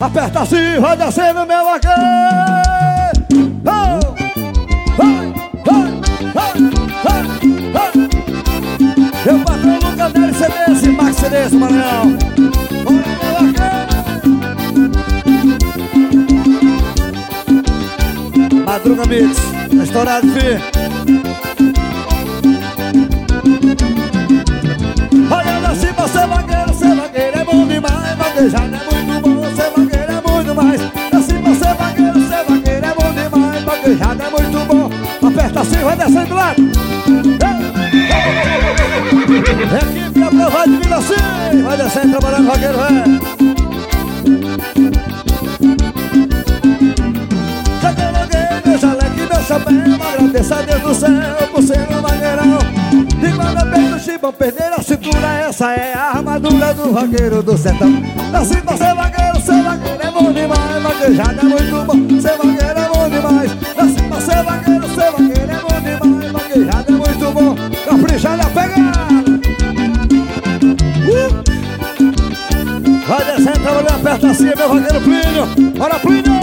Aperta assim, vai descendo meu vaqueiro. Eu patrão Lucas Nery CDs e Max CDs do Maranhão. Bora meu vaqueiro. Madruga Mix, estourado, fi. Olhando assim, você vaqueiro é bom demais. Vaquejada é muito bom, você vaqueiro é muito mais. Assim, você vaqueiro é bom demais. Vaquejada é muito bom. Aperta assim, vai descendo lá. Equipe aprovada de vida assim. Vai descendo, trabalhando, vaqueiro, meu jaleque, meu chapéu, agradeço a Deus do céu por ser um vaqueirão. E quando eu pego o chibão, perder a cintura, essa é a armadura do vaqueiro do sertão. Assim você vaqueiro é bom demais. Vaquejada é muito bom, ser vaqueiro é bom demais. Assim você vaqueiro é bom demais. Vaquejada é muito bom, caprichada a pegada. Vai descendo, trabalhando, aperta assim, meu vaqueiro Plínio. Bora, Plínio!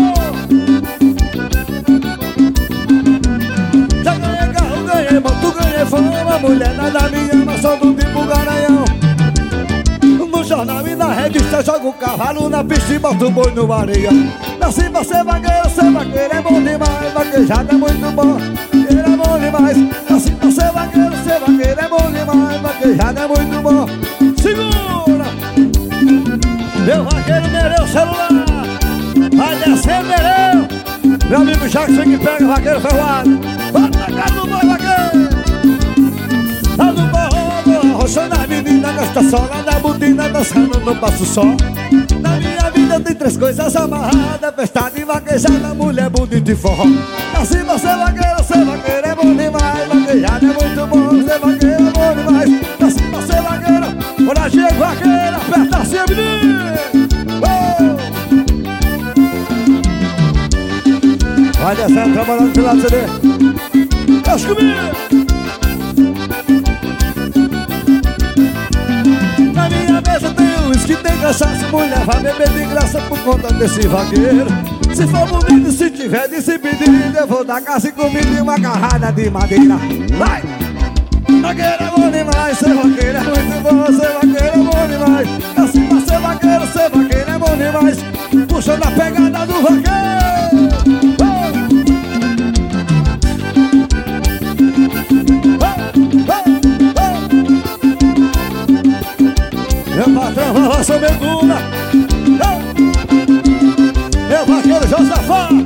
Tu ganhei fama, mulher nada me ama, sou do tipo Garanhão. No jornal e na revista jogo o cavalo na pista e boto o boi no areia. Assim você vaqueiro é bom demais. Vaquejada é muito bom, ele é bom demais. Assim você vaqueiro é bom demais. Vaquejada é muito bom. Segura! Meu vaqueiro Nereu celular. Vai descer Nereu. Meu amigo Jackson que pega o vaqueiro ferroado. Bota na cara do boi, vaqueiro. Tá no borro, arrochando a menina, gasta sola na botina, dançando no passo só. Na minha vida tem três coisas amarradas: festa de vaquejada, mulher bonita e forró. Assim você vaqueiro é bom demais. Vaquejada é muito bom, você vaqueiro é bom demais. Assim você vaqueiro, bora Diego vaqueiro, aperta assim a menina. Vai descendo, trabalhando pelo lado do CD. Deixa comigo! Na minha mesa tem uísque, tem cachaça. Mulher vai beber de graça por conta desse vaqueiro. Se for bonito, se tiver de se pedir, eu vou dar casa e comida e uma carrada de madeira. Vai! Vaqueiro é bom demais, ser vaqueiro é muito bom. Ser vaqueiro é bom demais. Assim pra ser vaqueiro é bom demais. Puxando a pegada do vaqueiro. Meu patrão, vai sua medula. Meu vaqueiro Josafá.